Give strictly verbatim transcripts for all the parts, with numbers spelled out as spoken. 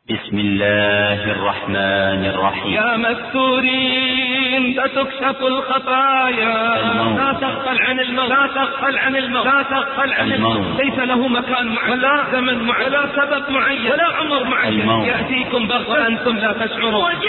بسم الله الرحمن الرحيم. يا مستورين ستكشف الخفايا، لا تغفل عن الموت، لا تغفل عن الموت، لا تغفل عن الموت. ليس له مكان معين ولا زمن معين ولا سبب معين ولا عمر معين، الموت يأتيكم بغتة وأنتم لا تشعرون. وجاءت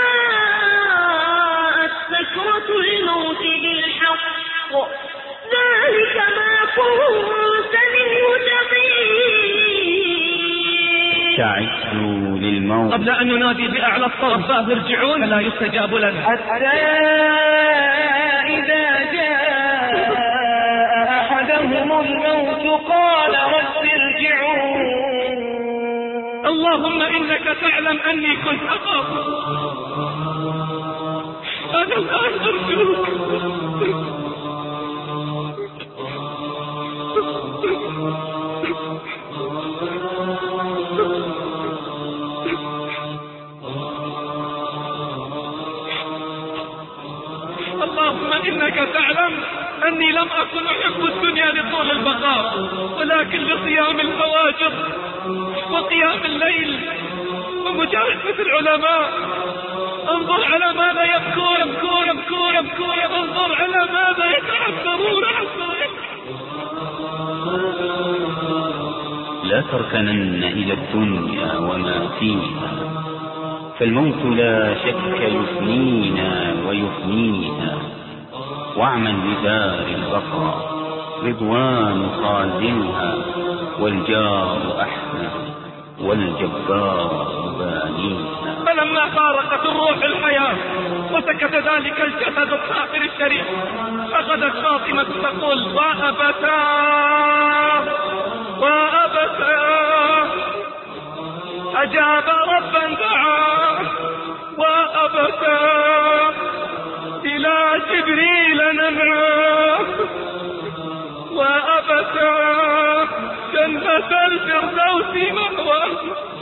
سكرة الموت بالحق ذلك ما كنت منه تحيد. تعجلوا للموت قبل أن ينادي بأعلى الصوت رباه ارجعون فلا يستجاب لنا، حتى إذا جاء أحدهم الموت قال رب ارجعون. اللهم إنك تعلم أني كنت أخاف، أنا الآن أرجوك اللهم إنك تعلم أني لم أكن أحب الدنيا لطول البقاء، ولكن لصيام الفواجر وقيام الليل ومجالسة العلماء. انظر على ماذا يبكون يبكون يبكون يبكون انظر على ماذا يتعثرون. لا تركنن إلى الدنيا وما فيها، فالموت لا شك يفنينا ويفنيها. واعمل بدار البقاء رضوان خازنها، والجار أحمد والجبار مبانيها. فلما فارقت الروح الحياة وسكت ذلك الجسد الطاهر الشريف، أخذت فاطمة تقول وأبتاه وأبتاه، أجاب ربا دعاه وأبتاه، إلى جبريل نمعاه وأبتاه، جنة الفردوس مأواه.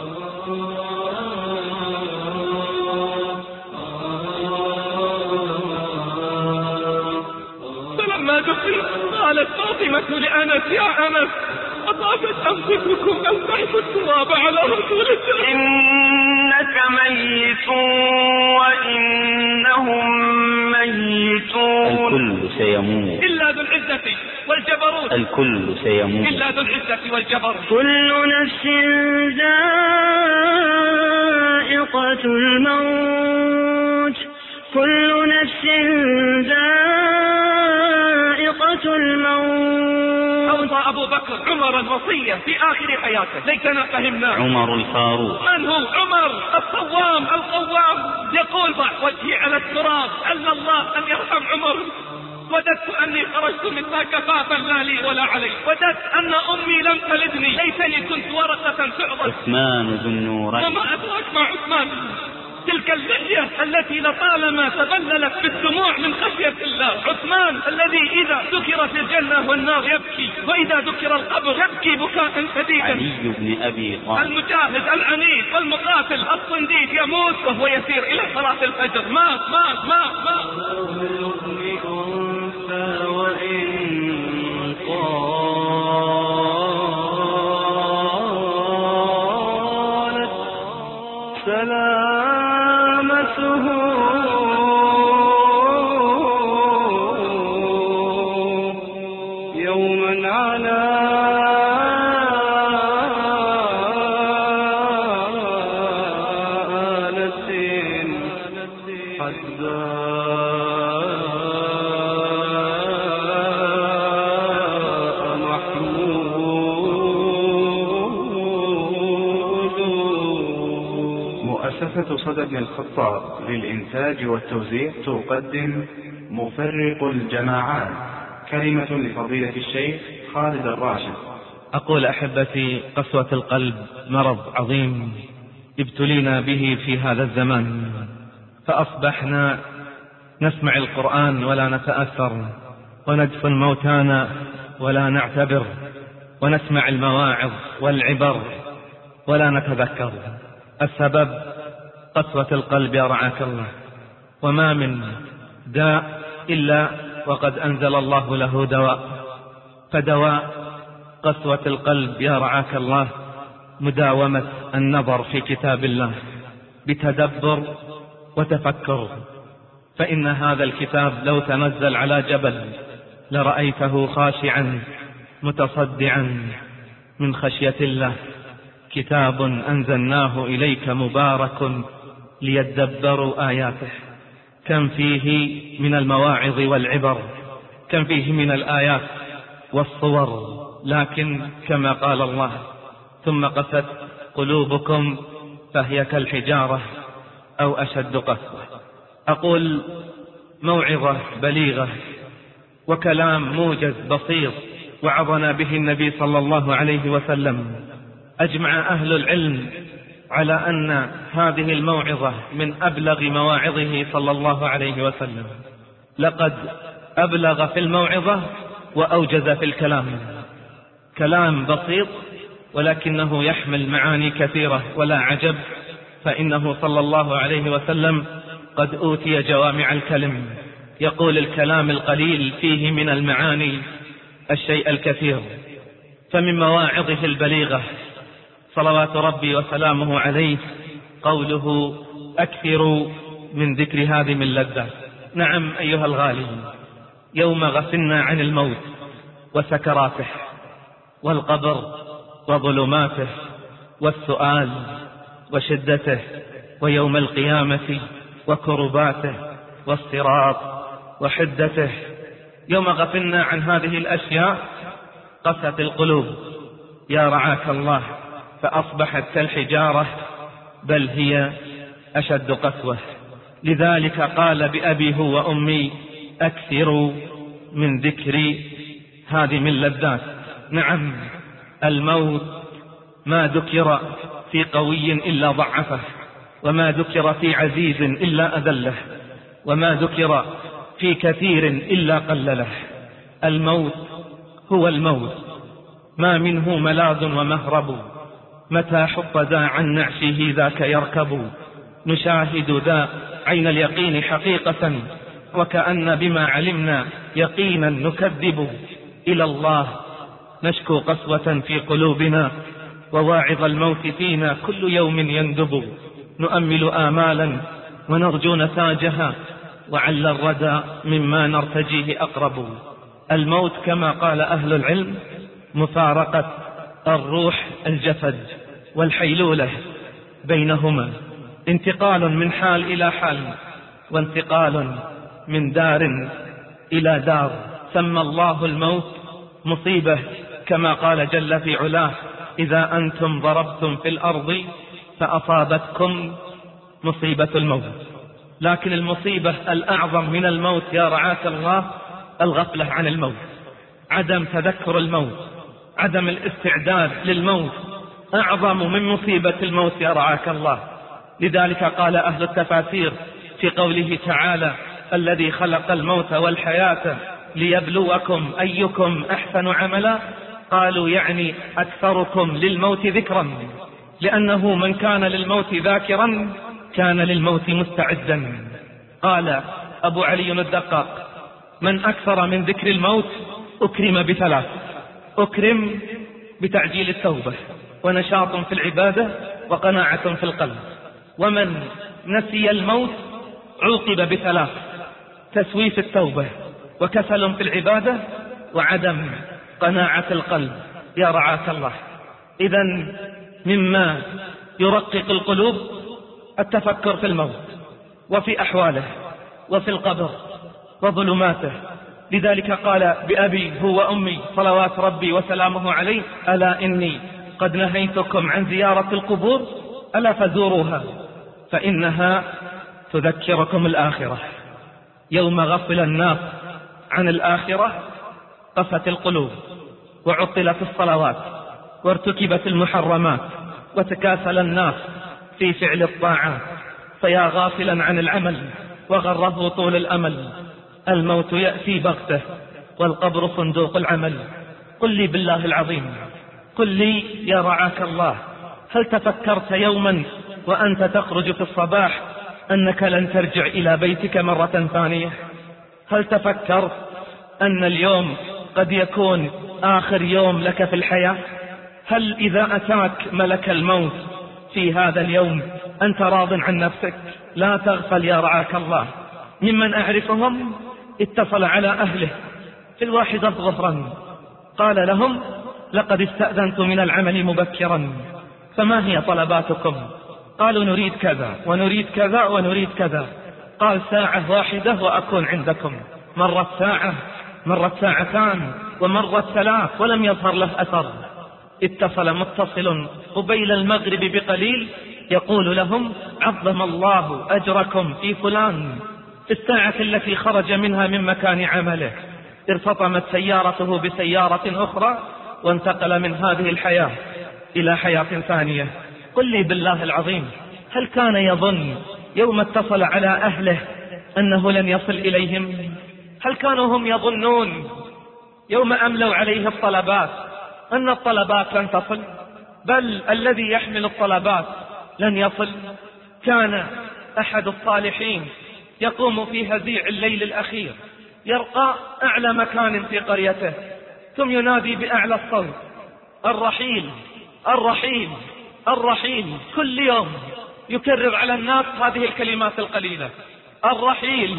فلما دخل قالت فاطمة لأنس يا أنس أطابت أنفسكم أن تحفوا التراب على رسول الله، إنك ميت وإنهم ميتون. الكل سيموت إلا ذو العزة والجبروت، الكل سيموت إلا ذو العزة والجبروت. كل نفس ذائقة الموت، كل نفس ذائقة الموت. أوصى أبو بكر عمر الوصية في آخر حياته ليتنا فهمنا. عمر الفاروق. من هو عمر؟ الصوام القوام، يقول ضع وجهي على التراب أن الله أن يرحم عمر. وددت أني خرجت منها كفافا لا لي ولا علي، وددت أن أمي لم تلدني، ليتني كنت ورقة تعضد. عثمان ذو النورين. وما أدراك مع عثمان؟ تلك اللحية التي لطالما تبللت بالدموع من خشية الله. عثمان الذي إذا ذكر في الجنة والنار يبكي، وإذا ذكر القبر يبكي بكاء شديدا. علي بن أبي طالب. المجاهد العنيد والمقاتل الصنديد يموت وهو يسير إلى صلاة الفجر. مات مات مات مات. وإن طالت سلامته يوما على آلة حداء محمود. مؤسسة صدى بن الخطاب للإنتاج والتوزيع تقدم مفرق الجماعات، كلمة لفضيلة الشيخ خالد الراشد. أقول أحبتي، قسوة القلب مرض عظيم ابتلينا به في هذا الزمان، فأصبحنا نسمع القرآن ولا نتأثر، وندفن موتانا ولا نعتبر، ونسمع المواعظ والعبر ولا نتذكر. السبب قسوة القلب يا رعاك الله. وما من داء إلا وقد أنزل الله له دواء، فدواء قسوة القلب يا رعاك الله مداومة النظر في كتاب الله بتدبر وتفكر، فإن هذا الكتاب لو تنزل على جبل لرأيته خاشعا متصدعا من خشية الله. كتاب أنزلناه إليك مبارك ليدبروا آياته. كم فيه من المواعظ والعبر، كم فيه من الآيات والصور، لكن كما قال الله: ثم قست قلوبكم فهي كالحجارة أو أشد قسوة. أقول موعظة بليغة وكلام موجز بسيط وعظنا به النبي صلى الله عليه وسلم. أجمع أهل العلم على أن هذه الموعظة من أبلغ مواعظه صلى الله عليه وسلم. لقد أبلغ في الموعظة وأوجز في الكلام. كلام بسيط ولكنه يحمل معاني كثيرة، ولا عجب فإنه صلى الله عليه وسلم قد أوتي جوامع الكلم. يقول الكلام القليل فيه من المعاني الشيء الكثير. فمن مواعظه البليغة صلوات ربي وسلامه عليه قوله: أكثروا من ذكر هذه اللذات. نعم أيها الغالي، يوم غفلنا عن الموت وسكراته والقبر وظلماته والسؤال وشدته ويوم القيامة وكرباته والصراط وحدته، يوم غفلنا عن هذه الأشياء قست القلوب يا رعاك الله، فأصبحت كالحجارة بل هي أشد قسوة. لذلك قال بأبي هو وأمي: أكثروا من ذكر هذه من اللذات. نعم، الموت ما ذكر في قوي إلا ضعفه، وما ذكر في عزيز إلا أذله، وما ذكر في كثير إلا قلله. الموت هو الموت، ما منه ملاذ ومهرب، متى حط ذا عن نعشه ذاك يركب. نشاهد ذا عين اليقين حقيقة، وكأن بما علمنا يقينا نكذب. إلى الله نشكو قسوة في قلوبنا، وواعظ الموت فينا كل يوم يندب. نؤمل آمالا ونرجو نتاجها، وعل الردى مما نرتجيه أقرب. الموت كما قال أهل العلم مفارقة الروح الجسد والحيلولة بينهما، انتقال من حال إلى حال، وانتقال من دار إلى دار. سمى الله الموت مصيبة كما قال جل في علاه: إذا أنتم ضربتم في الأرض فأصابتكم مصيبة الموت. لكن المصيبة الأعظم من الموت يا رعاك الله الغفلة عن الموت، عدم تذكر الموت، عدم الاستعداد للموت أعظم من مصيبة الموت يا رعاك الله. لذلك قال أهل التفاسير في قوله تعالى: الذي خلق الموت والحياة ليبلوكم أيكم أحسن عملا، قالوا يعني أكثركم للموت ذكرا، لأنه من كان للموت ذاكرا كان للموت مستعدا. قال أبو علي الدقاق: من أكثر من ذكر الموت أكرم بثلاث: أكرم بتعجيل التوبة، ونشاط في العبادة، وقناعة في القلب. ومن نسي الموت عوقب بثلاث: تسويف التوبة، وكسل في العبادة، وعدم قناعة القلب. يا رعاك الله، إذن مما يرقق القلوب التفكر في الموت وفي أحواله وفي القبر وظلماته. لذلك قال بأبي هو وأمي صلوات ربي وسلامه عليه: ألا إني قد نهيتكم عن زيارة القبور، ألا فزوروها فإنها تذكركم الآخرة. يوم غفل الناس عن الآخرة قست القلوب، وعطلت الصلوات، وارتكبت المحرمات، وتكاسل الناس في فعل الطاعات. فيا غافلا عن العمل وغره طول الأمل، الموت يأتي بغته والقبر صندوق العمل. قل لي بالله العظيم، قل لي يا رعاك الله، هل تفكرت يوما وأنت تخرج في الصباح أنك لن ترجع إلى بيتك مرة ثانية؟ هل تفكرت أن اليوم قد يكون آخر يوم لك في الحياة؟ هل إذا أتاك ملك الموت في هذا اليوم أنت راض عن نفسك؟ لا تغفل يا رعاك الله. ممن أعرفهم اتصل على أهله في الواحدة ظهرا قال لهم لقد استأذنت من العمل مبكرا، فما هي طلباتكم؟ قالوا نريد كذا ونريد كذا ونريد كذا. قال ساعة واحدة وأكون عندكم. مرت ساعة، مرت ساعتان، ومرت ثلاث ولم يظهر له أثر. اتصل متصل قبيل المغرب بقليل يقول لهم عظم الله أجركم في فلان. في الساعة التي خرج منها من مكان عمله ارتطمت سيارته بسيارة أخرى وانتقل من هذه الحياة إلى حياة ثانية. قل لي بالله العظيم، هل كان يظن يوم اتصل على أهله أنه لن يصل إليهم؟ هل كانوا هم يظنون يوم أملوا عليه الطلبات أن الطلبات لن تصل؟ بل الذي يحمل الطلبات لن يصل. كان أحد الصالحين يقوم في هزيع الليل الأخير يرقى أعلى مكان في قريته ثم ينادي بأعلى الصوت الرحيل الرحيل الرحيل. كل يوم يكرر على الناس هذه الكلمات القليلة الرحيل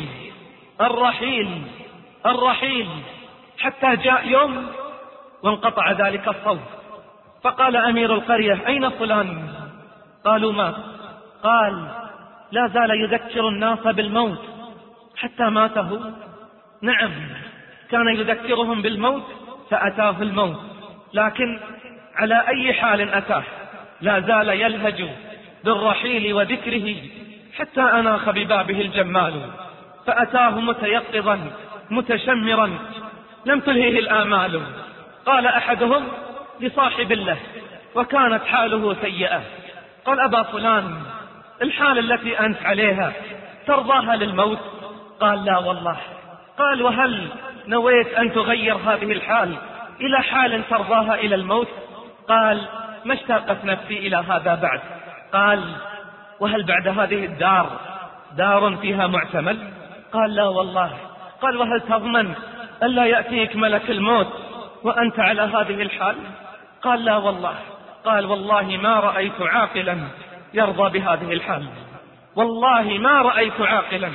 الرحيل الرحيل، حتى جاء يوم وانقطع ذلك الصوت. فقال أمير القرية أين فلان؟ قالوا ما؟ قال لا زال يذكر الناس بالموت حتى ماته. نعم، كان يذكرهم بالموت فأتاه الموت، لكن على أي حال أتاه لا زال يلهج بالرحيل وذكره حتى أناخ ببابه الجمال، فأتاه متيقظا متشمرا لم تلهيه الآمال. قال أحدهم لصاحب له وكانت حاله سيئة، قال أبا فلان الحال التي أنت عليها ترضاها للموت؟ قال لا والله. قال وهل نويت أن تغير هذه الحال إلى حال ترضاها إلى الموت؟ قال ما اشتاقت نفسي إلى هذا بعد. قال وهل بعد هذه الدار دار فيها معتمل؟ قال لا والله. قال وهل تضمن ألا يأتيك ملك الموت وأنت على هذه الحال؟ قال لا والله. قال والله ما رأيت عاقلا يرضى بهذه الحال، والله ما رأيت عاقلا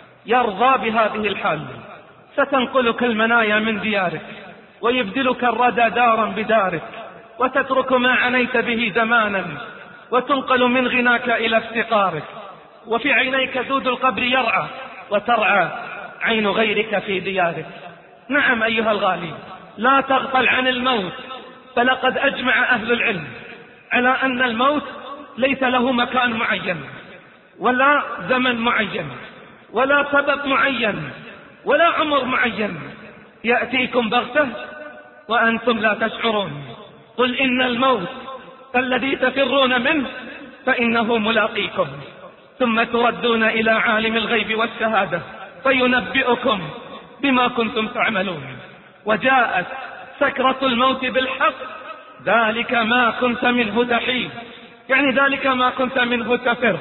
يرضى بهذه الحال. ستنقلك المنايا من ديارك ويبدلك الردى دارا بدارك، وتترك ما عنيت به زمانا وتنقل من غناك إلى افتقارك، وفي عينيك دود القبر يرعى وترعى عين غيرك في ديارك. نعم أيها الغالي، لا تغفل عن الموت، فلقد أجمع أهل العلم على أن الموت ليس له مكان معين ولا زمن معين ولا سبب معين ولا عمر معين، يأتيكم بغتة وأنتم لا تشعرون. قل إن الموت الذي تفرون منه فإنه ملاقيكم، ثم تردون إلى عالم الغيب والشهادة فينبئكم بما كنتم تعملون. وجاءت سكرة الموت بالحق، ذلك ما كنت منه تحيد، يعني ذلك ما كنت منه تفر،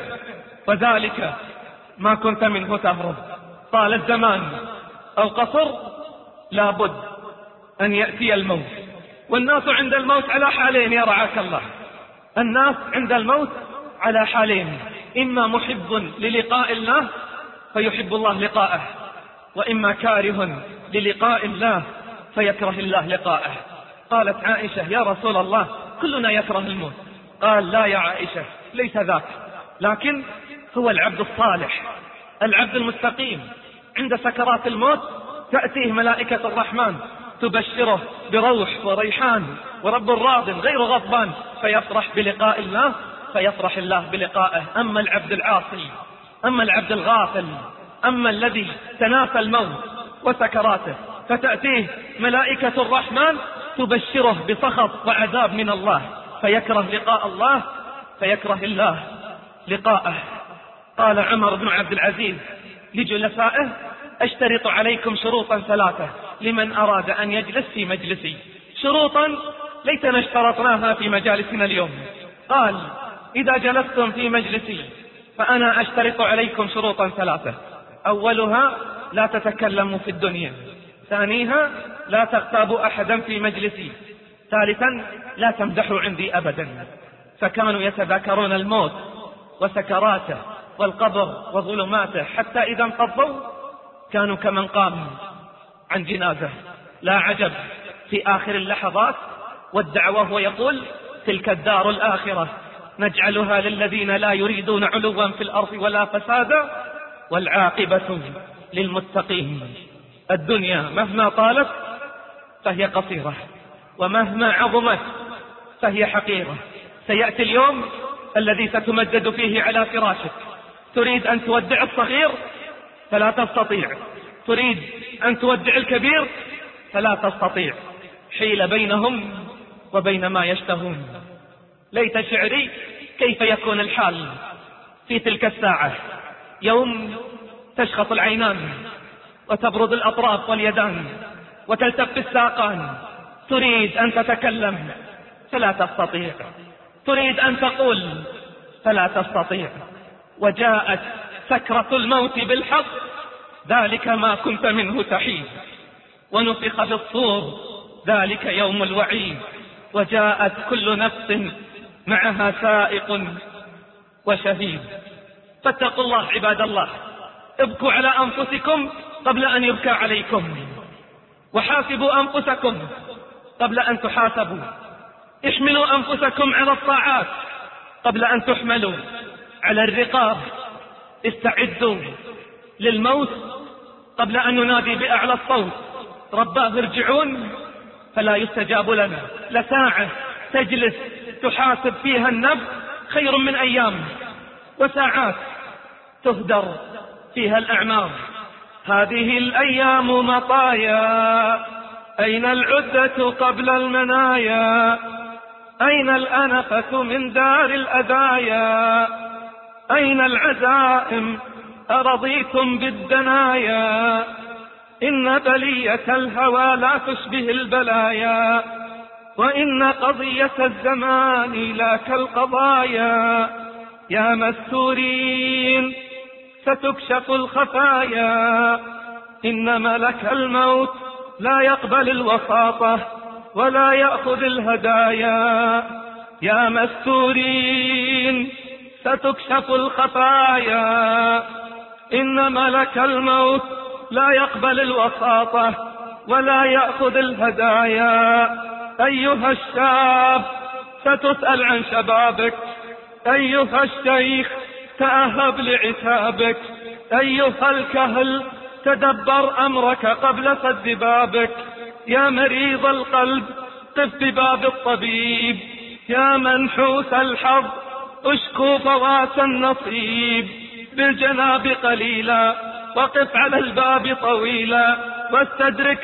وذلك ما كنت منه تهرب. طال الزمان أو قصر لابد أن يأتي الموت. والناس عند الموت على حالين يا رعاك الله، الناس عند الموت على حالين، إما محب للقاء الله فيحب الله لقاءه، وإما كاره للقاء الله فيكره الله لقاءه. قالت عائشة يا رسول الله كلنا يكره الموت. قال لا يا عائشة ليس ذاك، لكن هو العبد الصالح العبد المستقيم عند سكرات الموت تأتيه ملائكة الرحمن تبشره بروح وريحان ورب راض غير غضبان، فيفرح بلقاء الله فيفرح الله بلقائه. أما العبد العاصي، أما العبد الغافل، أما الذي تناسى الموت وسكراته فتأتيه ملائكة الرحمن تبشره بسخط وعذاب من الله، فيكره لقاء الله فيكره الله لقاءه. قال عمر بن عبد العزيز لجلسائه اشترط عليكم شروطا ثلاثة لمن أراد أن يجلس في مجلسي، شروطا ليتنا اشترطناها في مجالسنا اليوم. قال إذا جلستم في مجلسي فأنا أشترط عليكم شروطا ثلاثة، أولها لا تتكلموا في الدنيا، ثانيها لا تغتابوا أحدا في مجلسي، ثالثا لا تمزحوا عندي أبدا، فكانوا يتذاكرون الموت وسكراته والقبر وظلماته، حتى إذا انقضوا كانوا كمن قام عن جنازة. لا عجب في آخر اللحظات ودع وهو يقول: تلك الدار الآخرة نجعلها للذين لا يريدون علوا في الأرض ولا فسادا والعاقبة للمتقين. الدنيا مهما طالت فهي قصيرة، ومهما عظمت فهي حقيرة. سيأتي اليوم الذي ستمدد فيه على فراشك، تريد أن تودع الصغير فلا تستطيع، تريد أن تودع الكبير فلا تستطيع، حيل بينهم وبين ما يشتهون. ليت شعري كيف يكون الحال في تلك الساعة، يوم تشخص العينان وتبرد الأطراف واليدان وتلتف الساقان، تريد أن تتكلم فلا تستطيع، تريد أن تقول فلا تستطيع. وجاءت سكرة الموت بالحق، ذلك ما كنت منه تحيد، ونفخ في الصور، ذلك يوم الوعيد، وجاءت كل نفس معها سائق وشهيد. فاتقوا الله عباد الله، ابكوا على أنفسكم قبل أن يبكى عليكم، وحاسبوا أنفسكم قبل أن تحاسبوا، احملوا أنفسكم على الطاعات قبل أن تحملوا على الرقاب، استعدوا للموت قبل أن ننادي بأعلى الصوت: رباه ارجعون، فلا يستجاب لنا. لساعة تجلس تحاسب فيها النفس خير من أيام، وساعات تهدر فيها الأعمار. هذه الأيام مطايا، أين العدة قبل المنايا؟ أين الأنفة من دار الأذايا؟ أين العزائم أرضيتم بالدنايا؟ إن بلية الهوى لا تشبه البلايا، وإن قضية الزمان لا كالقضايا. يا مستورين ستكشف الخفايا، إن ملك الموت لا يقبل الوساطة ولا يأخذ الهدايا. يا مستورين ستكشف الخفايا، إن ملك الموت لا يقبل الوساطة ولا يأخذ الهدايا. أيها الشاب ستسأل عن شبابك، أيها الشيخ تأهب لعتابك، أيها الكهل تدبر أمرك قبل سد بابك. يا مريض القلب قف بباب الطبيب، يا منحوس الحظ اشكو فوات النصيب. بالجناب قليلا وقف على الباب طويلا، واستدرك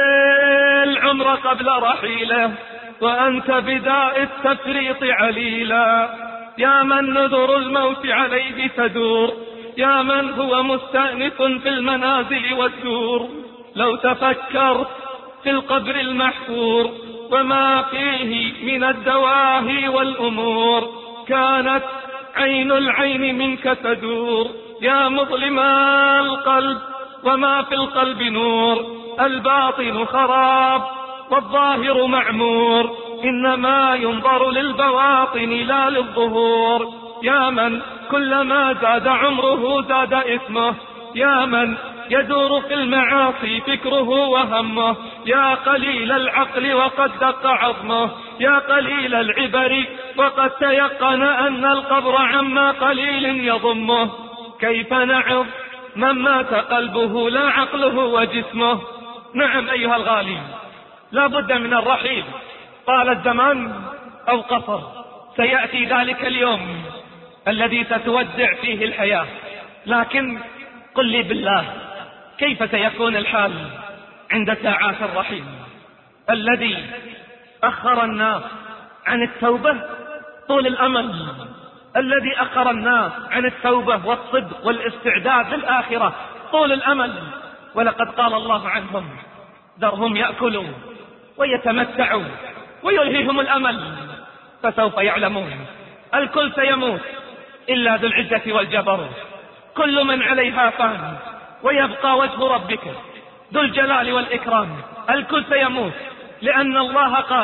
العمر قبل رحيله، وأنت بداء التفريط عليلا. يا من نذر الموت عليه تدور، يا من هو مستأنف في المنازل والدور. لو تفكرت في القبر المحفور وما فيه من الدواهي والأمور، كانت عين العين منك تدور. يا مظلم القلب وما في القلب نور، الباطن خراب والظاهر معمور، إنما ينظر للبواطن لا للظهور. يا من كلما زاد عمره زاد اسمه، يا من يدور في المعاصي فكره وهمه. يا قليل العقل وقد دق عظمه، يا قليل العبر وقد تيقن أن القبر عما قليل يضمه. كيف نعظ من مات قلبه لا عقله وجسمه؟ نعم أيها الغالي، لا بد من الرحيل، طال الزمان أو قصر، سيأتي ذلك اليوم الذي ستودع فيه الحياة. لكن قل لي بالله، كيف سيكون الحال عند ساعات الرحيل؟ الذي أخر الناس عن التوبة طول الأمل، الذي أخر الناس عن التوبة والصدق والاستعداد للآخرة طول الأمل. ولقد قال الله عنهم: ذرهم يأكلوا ويتمتعوا ويلهيهم الأمل فسوف يعلمون. الكل سيموت إلا ذو العزة والجبروت، كل من عليها فان، ويبقى وجه ربك ذو الجلال والإكرام. الكل سيموت، لأن الله قال: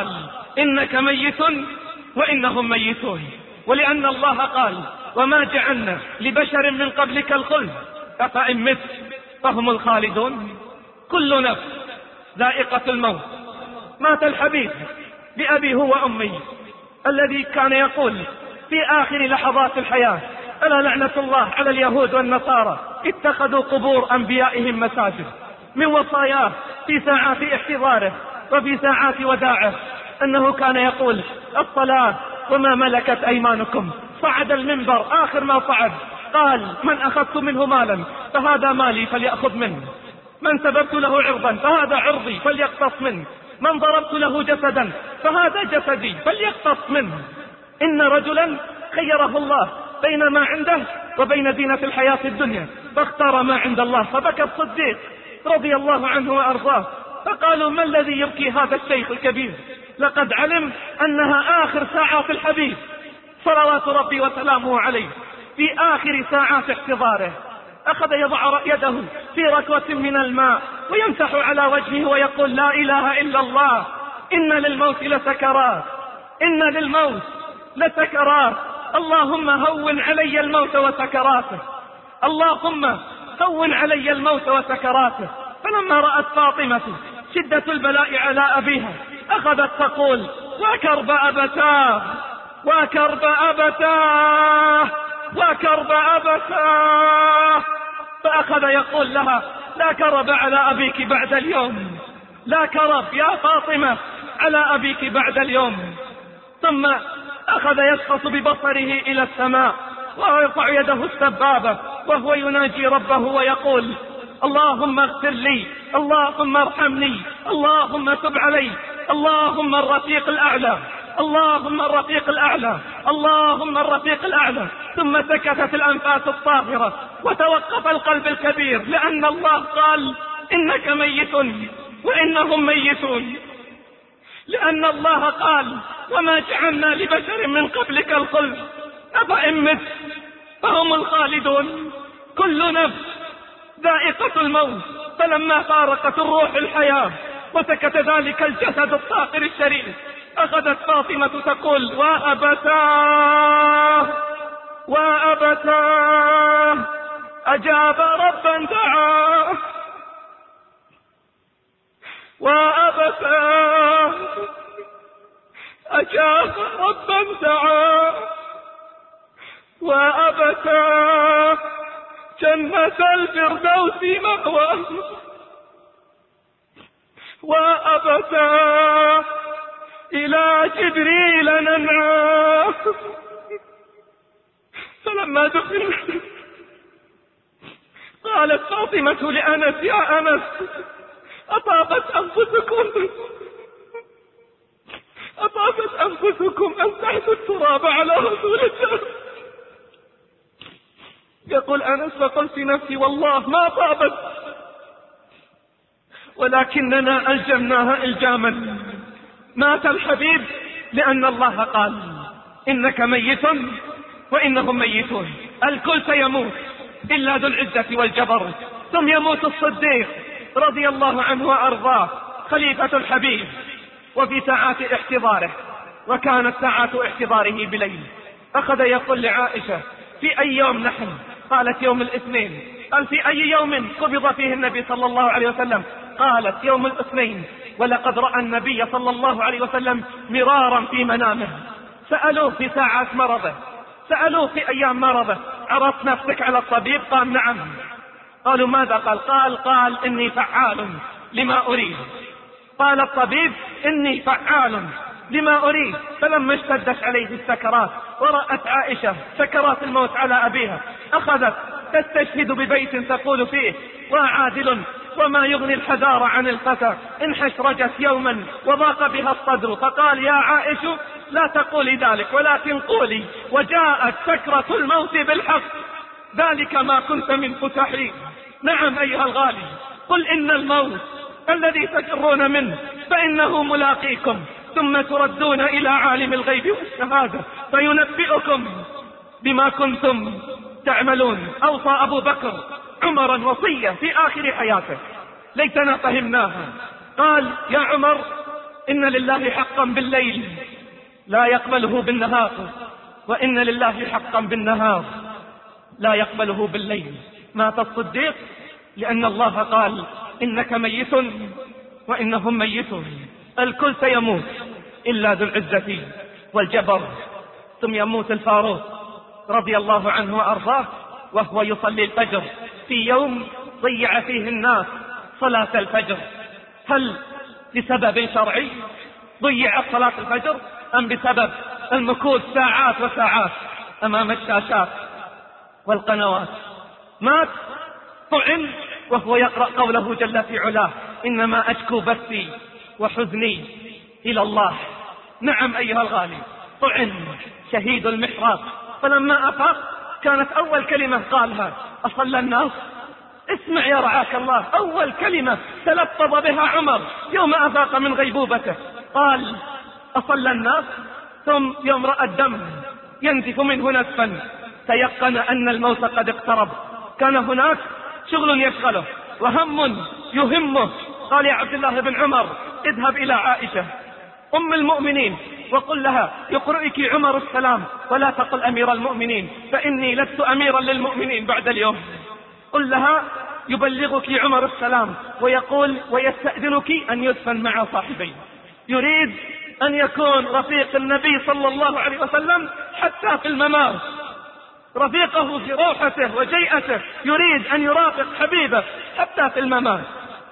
إنك ميت وإنهم ميتون. ولأن الله قال وما جعلنا لبشر من قبلك الخلد أفإن مت فهم الخالدون. كل نفس ذائقة الموت. مات الحبيب بأبي هو وأمي الذي كان يقول في آخر لحظات الحياة ألا لعنة الله على اليهود والنصارى اتخذوا قبور أنبيائهم مساجد. من وصاياه في ساعات احتضاره وفي ساعات وداعه أنه كان يقول الصلاة وما ملكت أيمانكم. صعد المنبر آخر ما صعد قال من أخذت منه مالا فهذا مالي فليأخذ منه، من سببت له عرضا فهذا عرضي فليقتص منه، من ضربت له جسدا فهذا جسدي فليقتص منه. إن رجلا خيره الله بين ما عنده وبين زينة الحياة الدنيا فاختار ما عند الله، فبكى الصديق رضي الله عنه وأرضاه فقالوا ما الذي يبكي هذا الشيخ الكبير؟ لقد علم أنها آخر ساعات الحبيب صلوات ربي وسلامه عليه. في آخر ساعات احتضاره أخذ يضع يده في ركوة من الماء ويمسح على وجهه ويقول لا إله إلا الله إن للموت لسكرات، إن للموت لسكرات، اللهم هون علي الموت وسكراته، اللهم هون علي الموت وسكراته. فلما رأت فاطمة شدة البلاء على أبيها أخذت تقول وكرب أبتاه وكرب أبتاه وكرب أبتاه. فأخذ يقول لها لا كرب على أبيك بعد اليوم، لا كرب يا فاطمة على أبيك بعد اليوم. ثم أخذ يشخص ببصره إلى السماء ويرفع يده السبابة وهو يناجي ربه ويقول اللهم اغفر لي، اللهم ارحمني، اللهم تب علي، اللهم الرفيق الأعلى، اللهم الرفيق الأعلى، اللهم الرفيق الأعلى. ثم سكتت الأنفاس الطاهرة وتوقف القلب الكبير لأن الله قال إنك ميت وإنهم ميتون. لأن الله قال وما جعلنا لبشر من قبلك الخلد أفإن مت فهم الخالدون. كل نفس ذائقة الموت. فلما فارقت الروح الحياة وسكت ذلك الجسد الطاهر الشريف أخذت فاطمة تقول وأبتاه وأبتاه أجاب ربا دعاه وأبتاه أجاب ربا دعاه وأبتاه جنة الفردوس مأواه وأبتاه إلى جبريل ننعاه. فلما دخل قالت فاطمة لأنس يا أنس أطابت أنفسكم أطابت أنفسكم أن تحثوا التراب على رسول الله. يقول أنس فقلت نفسي والله ما طابت ولكننا ألجمناها إلجاما. مات الحبيب لأن الله قال إنك ميت وإنهم ميتون. الكل سيموت إلا ذو العزة والجبر. ثم يموت الصديق رضي الله عنه وأرضاه خليفة الحبيب وفي ساعات احتضاره، وكانت ساعات احتضاره بليل. أخذ يقول لعائشة في أي يوم نحن؟ قالت يوم الاثنين. قال في أي يوم قبض فيه النبي صلى الله عليه وسلم؟ قالت يوم الاثنين. ولقد رأى النبي صلى الله عليه وسلم مرارا في منامه. سألوه في ساعات مرضه، سألوه في أيام مرضه عرضت نفسك على الطبيب؟ قال نعم. قالوا ماذا قال؟ قال قال إني فعال لما أريد. قال الطبيب إني فعال لما أريد. فلما اشتدت عليه السكرات ورأت عائشة سكرات الموت على أبيها أخذت تستشهد ببيت تقول فيه وعادل وما يغني الحذار عن الفتى إن حشرجت يوما وضاق بها الصدر. فقال يا عائشة لا تقولي ذلك ولكن قولي وجاءت سكرة الموت بالحق ذلك ما كنت من فتحي. نعم أيها الغالي، قل إن الموت الذي تفرون منه فإنه ملاقيكم ثم تردون إلى عالم الغيب والشهادة فينبئكم بما كنتم تعملون. أوصى أبو بكر عمرا وصية في آخر حياته ليتنا فهمناها. قال يا عمر إن لله حقا بالليل لا يقبله بالنهار، وإن لله حقا بالنهار لا يقبله بالليل. مات الصديق لأن الله قال إنك ميت وإنهم ميتون. الكل سيموت إلا ذو العزة والجبر. ثم يموت الفاروق رضي الله عنه وأرضاه وهو يصلي الفجر في يوم ضيع فيه الناس صلاة الفجر. هل بسبب شرعي ضيعت صلاة الفجر أم بسبب المكوث ساعات وساعات أمام الشاشات والقنوات؟ مات طعن وهو يقرأ قوله جل في علاه إنما أشكو بثي وحزني إلى الله. نعم أيها الغالي، طعن شهيد المحراق. فلما أفاق كانت أول كلمة قالها أصلى الناس. اسمع يا رعاك الله، أول كلمة تلفظ بها عمر يوم أفاق من غيبوبته قال أصلى الناس. ثم يوم رأى الدم ينزف منه نزفا تيقن أن الموت قد اقترب. كان هناك شغل يشغله وهم يهمه. قال يا عبد الله بن عمر اذهب إلى عائشة أم المؤمنين وقل لها يقرئك عمر السلام ولا تقل أمير المؤمنين فإني لست أميرا للمؤمنين بعد اليوم. قل لها يبلغك عمر السلام ويقول ويستأذنك أن يدفن مع صاحبي. يريد أن يكون رفيق النبي صلى الله عليه وسلم حتى في الممات، رفيقه في روحته وجيئته، يريد أن يرافق حبيبه حتى في الممات.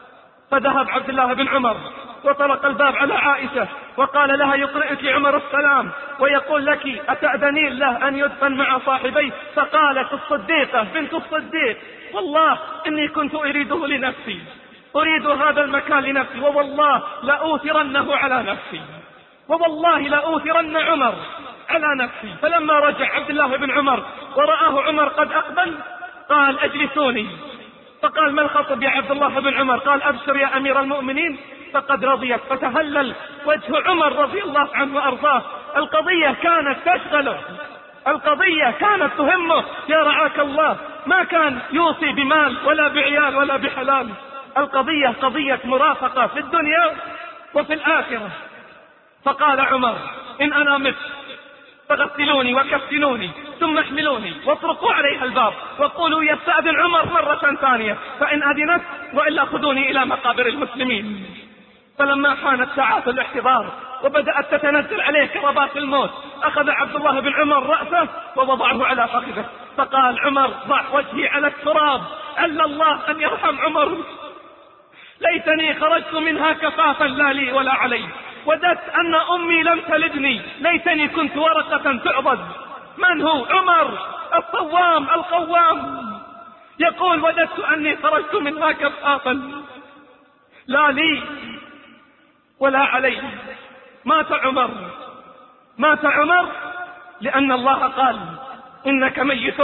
فذهب عبد الله بن عمر وطرق الباب على عائشة وقال لها يقرئك عمر السلام ويقول لك أتأذنين له أن يدفن مع صاحبي؟ فقالت الصديقة بنت الصديق والله إني كنت أريده لنفسي، أريد هذا المكان لنفسي، ووالله لأوثرنه على نفسي، ووالله لأوثرن عمر على نفسي. فلما رجع عبد الله بن عمر ورآه عمر قد أقبل قال أجلسوني. فقال ما الخطب يا عبد الله بن عمر؟ قال أبشر يا أمير المؤمنين فقد رضيت. فتهلل وجه عمر رضي الله عنه وأرضاه. القضية كانت تشغله، القضية كانت تهمه يا رعاك الله. ما كان يوصي بمال ولا بعيال ولا بحلال. القضية قضية مرافقة في الدنيا وفي الآخرة. فقال عمر إن أنا مت فغسلوني وكفنوني ثم احملوني واطرقوا عليها الباب وقولوا يستأذن عمر مرة ثانية فإن أذنت وإلا خذوني إلى مقابر المسلمين. فلما حانت ساعات الاحتضار وبدأت تتنزل عليه كربات الموت أخذ عبد الله بن عمر رأسه ووضعه على فخذه. فقال عمر ضع وجهي على التراب عل الله أن يرحم عمر، ليتني خرجت منها كفافا لا لي ولا علي، وددت أن أمي لم تلدني، ليتني كنت ورقة تعضد. من هو؟ عمر الصوام القوام يقول وددت أني خرجت منها كفافا لا لي ولا علي. مات عمر، مات عمر لأن الله قال إنك ميت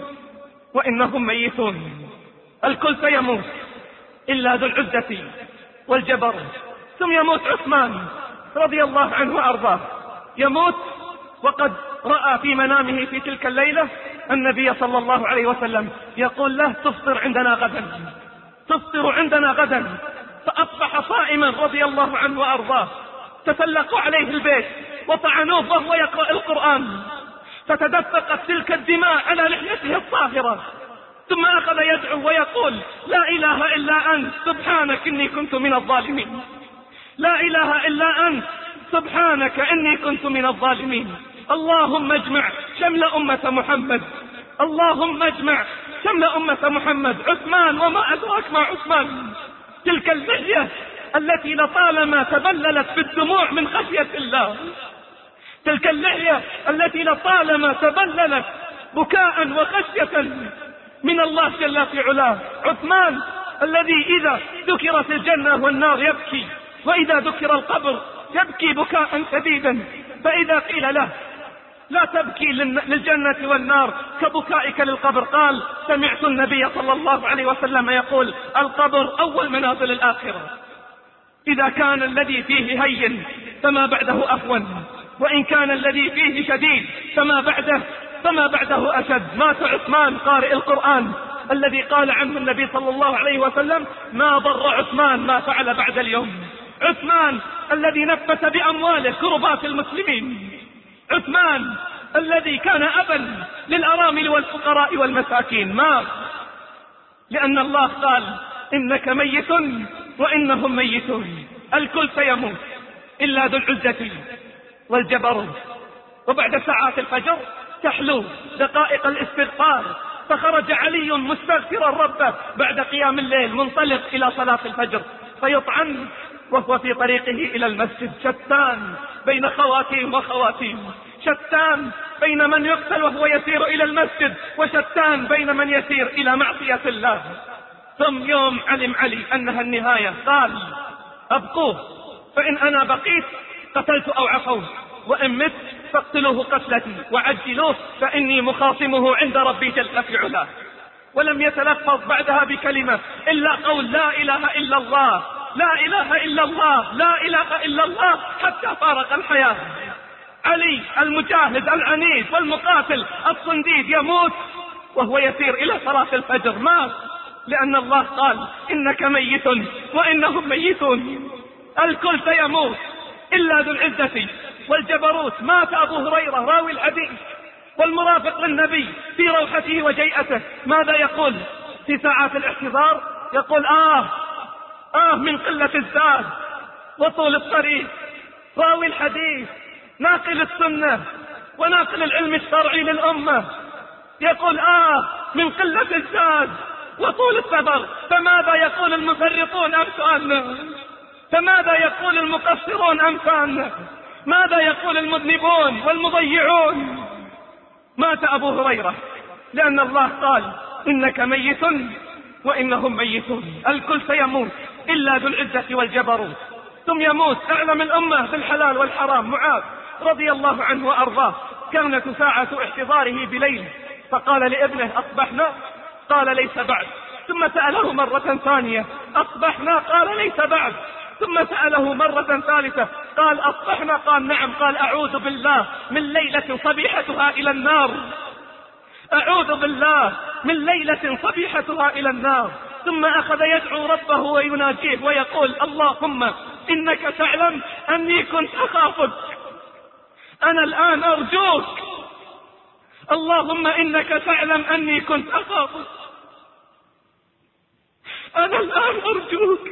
وإنهم ميتون. الكل سيموت إلا ذو العزة والجبر. ثم يموت عثمان رضي الله عنه وأرضاه، يموت وقد رأى في منامه في تلك الليلة النبي صلى الله عليه وسلم يقول له تفطر عندنا غدا، تفطر عندنا غدا. فأصبح صائما رضي الله عنه وأرضاه. تسلقوا عليه البيت وطعنوه وهو يقرأ القرآن، فتدفقت تلك الدماء على لحيته الطاهرة. ثم أخذ يدعو ويقول لا إله إلا أنت سبحانك إني كنت من الظالمين، لا إله إلا أنت سبحانك إني كنت من الظالمين. اللهم اجمع شمل أمة محمد، اللهم اجمع شمل أمة محمد. عثمان وما أدراك ما عثمان، تلك اللحية التي لطالما تبللت بالدموع من خشية الله، تلك اللحية التي لطالما تبللت بكاء وخشية من الله جل في علاه. عثمان الذي إذا ذكرت الجنة والنار يبكي، وإذا ذكر القبر يبكي بكاء شديدا. فإذا قيل له لا تبكي للجنة والنار كبكائك للقبر قال سمعت النبي صلى الله عليه وسلم يقول القبر أول منازل الآخرة. إذا كان الذي فيه هين فما بعده أهون، وإن كان الذي فيه شديد فما بعده فما بعده أشد. مات عثمان قارئ القرآن الذي قال عنه النبي صلى الله عليه وسلم ما ضر عثمان ما فعل بعد اليوم. عثمان الذي نفس بأمواله كربات المسلمين، عثمان الذي كان أبا للأرامل والفقراء والمساكين، مات لأن الله قال إنك ميت وإنهم ميتون. الكل سيموت إلا ذو العزة والجبروت. وبعد ساعات الفجر تحلو دقائق الاستغفار، فخرج علي مستغفرا ربه بعد قيام الليل منطلق إلى صلاة الفجر، فيطعن وهو في طريقه إلى المسجد. شتان بين خواتيم وخواتيم، شتان بين من يقتل وهو يسير إلى المسجد، وشتان بين من يسير إلى معصية الله. ثم يوم علم علي أنها النهاية قال أبقوه، فإن أنا بقيت قتلت أو عفوت، وإن مت فاقتلوه قتلتي وعجلوه، فإني مخاصمه عند ربي جل في علاه. ولم يتلفظ بعدها بكلمة إلا قول لا إله إلا الله، لا إله إلا الله، لا إله إلا الله، حتى فارق الحياة. علي المجاهد العنيد والمقاتل الصنديد يموت وهو يسير إلى صلاة الفجر، مات لأن الله قال إنك ميت وإنهم ميتون. الكل سيموت إلا ذو العزة والجبروت. مات أبو هريرة راوي الحديث والمرافق للنبي في روحته وجيئته، ماذا يقول في ساعات الاحتضار؟ يقول آه آه من قلة الزاد وطول الطريق. راوي الحديث ناقل السنة وناقل العلم الشرعي للأمة يقول آه من قلة الزاد وطول السفر. فماذا يقول المفرطون أمثالنا؟ فماذا يقول المقصرون أمثالنا؟ ماذا يقول المذنبون والمضيعون؟ مات أبو هريرة لأن الله قال إنك ميت وإنهم ميتون. الكل سيموت إلا ذو العزة والجبروت. ثم يموت أعلم الأمة بالحلال والحرام معاذ رضي الله عنه وأرضاه. كانت ساعة احتضاره بليل، فقال لابنه أصبحنا؟ قال ليس بعد. ثم سأله مرة ثانية أصبحنا؟ قال ليس بعد. ثم سأله مرة ثالثة قال أصبحنا؟ قال نعم. قال أعوذ بالله من ليلة صبيحتها إلى النار، أعوذ بالله من ليلة صبيحتها إلى النار. ثم أخذ يدعو ربه ويناجيه ويقول اللهم إنك تعلم أني كنت أخافك، أنا الآن أرجوك، اللهم إنك تعلم أني كنت أخافك، أنا الآن أرجوك،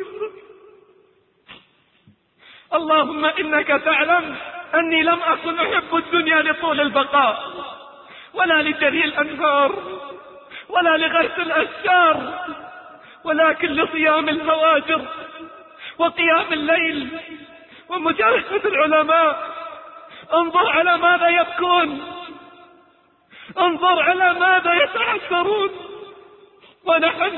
اللهم إنك تعلم أني لم أكن أحب الدنيا لطول البقاء ولا لجري الأنهار ولا لغرس الأشجار، ولكن لصيام الهواجر وقيام الليل ومجالسة العلماء. انظر على ماذا يبكون، انظر على ماذا يتعثرون. ونحن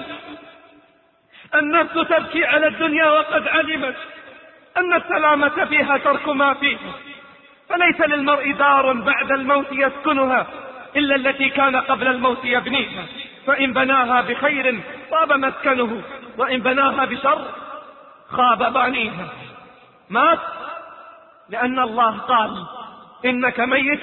النفس تبكي على الدنيا وقد علمت أن السلامة فيها ترك ما فيها، فليس للمرء دار بعد الموت يسكنها إلا التي كان قبل الموت يبنيها، فإن بناها بخير طاب مسكنه وإن بناها بشر خاب بانيها. مات لأن الله قال إنك ميت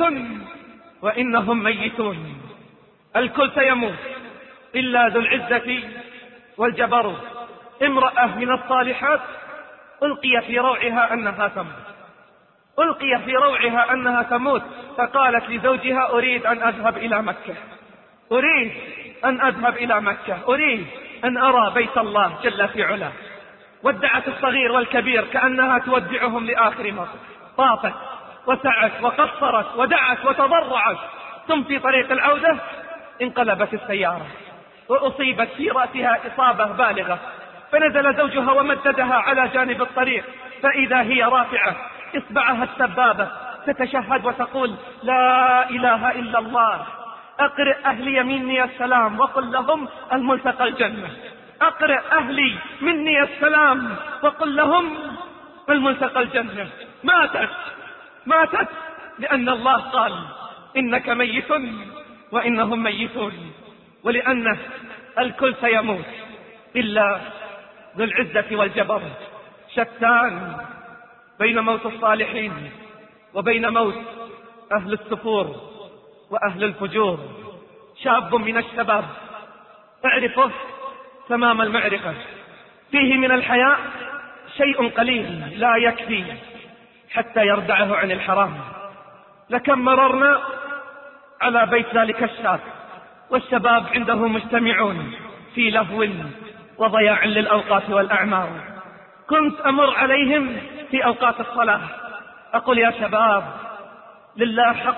وإنهم ميتون. الكل سيموت إلا ذو العزة والجبروت. امرأة من الصالحات ألقي في روعها أنها تموت، ألقي في روعها أنها تموت، فقالت لزوجها أريد أن أذهب إلى مكة، أريد أن أذهب إلى مكة، أريد أن أرى بيت الله جل في علاه. ودعت الصغير والكبير كأنها تودعهم لآخر مرة، طافت وسعت وقصرت ودعت وتضرعت. ثم في طريق العودة انقلبت السيارة وأصيبت في رأسها إصابة بالغة، فنزل زوجها ومددها على جانب الطريق، فإذا هي رافعة إصبعها السبابة تتشهد وتقول لا إله إلا الله، أقرئ أهلي مني السلام وقل لهم الملتقى الجنة، أقرئ أهلي مني السلام وقل لهم الملتقى الجنة. ماتت ماتت لأن الله قال إنك ميت وإنهم ميتون، ولأنه الكل سيموت إلا ذو العزة والجبروت. شتان بين موت الصالحين وبين موت أهل السفور وأهل الفجور. شاب من الشباب اعرفه تمام المعرفة، فيه من الحياء شيء قليل لا يكفي حتى يردعه عن الحرام. لكم مررنا على بيت ذلك الشاب والشباب عنده مجتمعون في لهو وضياع للأوقات والأعمار. كنت أمر عليهم في أوقات الصلاة أقول يا شباب لله حق،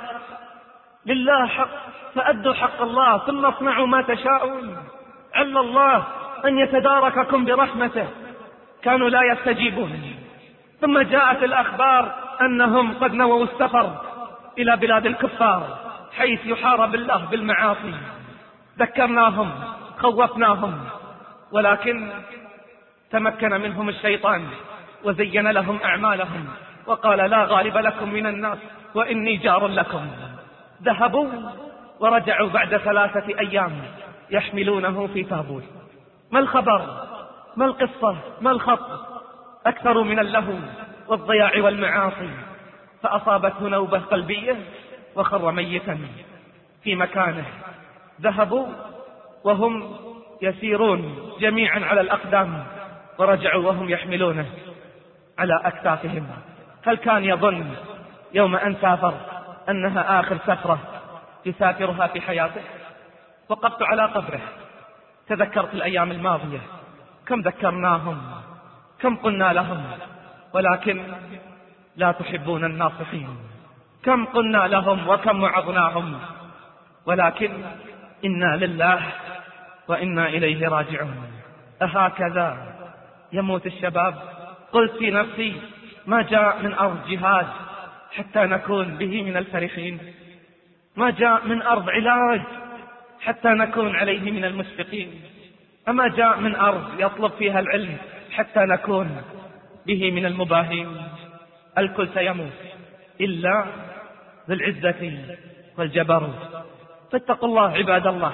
لله حق، فأدوا حق الله ثم اصنعوا ما تشاءون، عل الله أن يتدارككم برحمته. كانوا لا يستجيبون. ثم جاءت الأخبار أنهم قد نووا السفر إلى بلاد الكفار حيث يحارب الله بالمعاصي. ذكرناهم خوفناهم، ولكن تمكن منهم الشيطان وزين لهم أعمالهم وقال لا غالب لكم من الناس وإني جار لكم. ذهبوا ورجعوا بعد ثلاثة أيام يحملونه في تابوت. ما الخبر؟ ما القصة؟ ما الخط؟ أكثر من اللهو والضياع والمعاصي، فأصابته نوبة قلبية وخر ميتا في مكانه. ذهبوا وهم يسيرون جميعا على الأقدام ورجعوا وهم يحملونه على أكتافهم. هل كان يظن يوم أن سافر أنها آخر سفرة يسافرها في حياته؟ وقفت على قبره تذكرت الأيام الماضية، كم ذكرناهم، كم قلنا لهم، ولكن لا تحبون الناصحين. كم قلنا لهم وكم وعظناهم، ولكن إنا لله وإنا إليه راجعون. أهكذا يموت الشباب؟ قلت في نفسي ما جاء من أرض جهاد حتى نكون به من الفرحين، ما جاء من أرض علاج حتى نكون عليه من المشفقين، أما جاء من أرض يطلب فيها العلم حتى نكون به من المباهين. الكل سيموت إلا بالعزة والجبروت. فاتقوا الله عباد الله،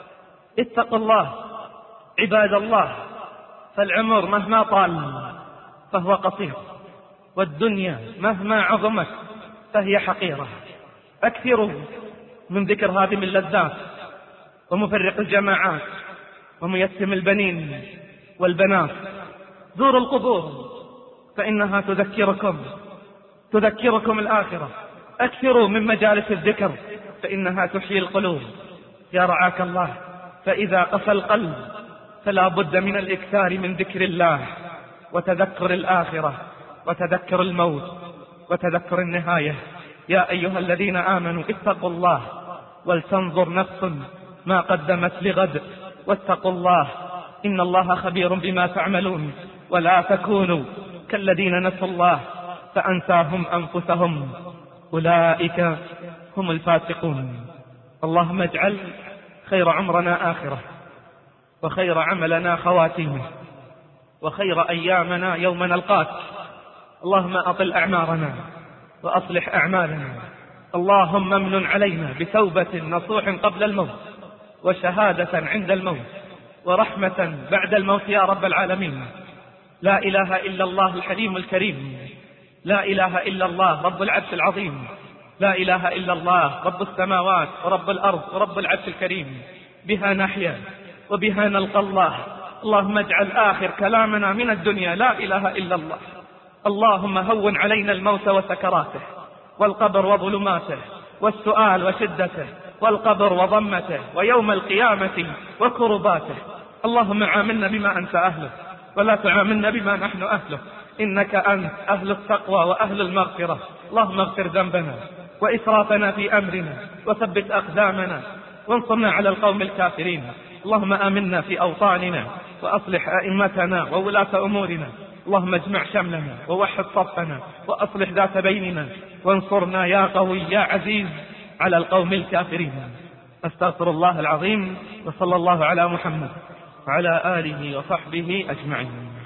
اتقوا الله عباد الله، فالعمر مهما طال فهو قصير، والدنيا مهما عظمت فهي حقيرة. أكثروا من ذكر هذه اللذات ومفرق الجماعات وميسم البنين والبنات. زوروا القبور فإنها تذكركم تذكركم الآخرة. أكثروا من مجالس الذكر فإنها تحيي القلوب. يا رعاك الله، فإذا قسى القلب فلا بد من الإكثار من ذكر الله وتذكر الآخرة وتذكر الموت وتذكر النهاية. يا أيها الذين آمنوا اتقوا الله ولتنظر نفس ما قدمت لغد واتقوا الله إن الله خبير بما تعملون. ولا تكونوا كالذين نسوا الله فأنساهم أنفسهم أولئك هم الفاسقون. اللهم اجعل خير عمرنا آخرة، وخير عملنا خواتيمه، وخير أيامنا يوم نلقاك. اللهم أطل أعمارنا وأصلح أعمالنا. اللهم امن علينا بتوبة نصوح قبل الموت، وشهادة عند الموت، ورحمة بعد الموت يا رب العالمين. لا إله إلا الله الحليم الكريم، لا إله إلا الله رب العرش العظيم، لا إله إلا الله رب السماوات ورب الأرض ورب العرش الكريم. بها نحيا وبها نلقى الله. اللهم اجعل آخر كلامنا من الدنيا لا إله إلا الله. اللهم هون علينا الموت وسكراته، والقبر وظلماته، والسؤال وشدته، والقبر وضمته، ويوم القيامة وكرباته. اللهم عاملنا بما أنت أهله ولا تعاملنا بما نحن أهله، إنك أنت أهل التقوى وأهل المغفرة. اللهم اغفر ذنبنا وإسرافنا في أمرنا وثبت أقدامنا وانصرنا على القوم الكافرين. اللهم آمنا في أوطاننا وأصلح أئمتنا وولاة أمورنا. اللهم اجمع شملنا ووحد صفنا وأصلح ذات بيننا، وانصرنا يا قوي يا عزيز على القوم الكافرين. أستغفر الله العظيم، وصلى الله على محمد وعلى آله وصحبه أجمعين.